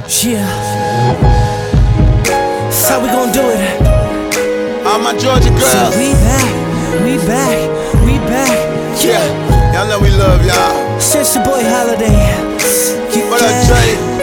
Yeah. That's how we gon' do it. All my Georgia girls. So we back, we back, we back. Yeah, y'all know we love y'all. Since your boy Holiday. What up, Trey?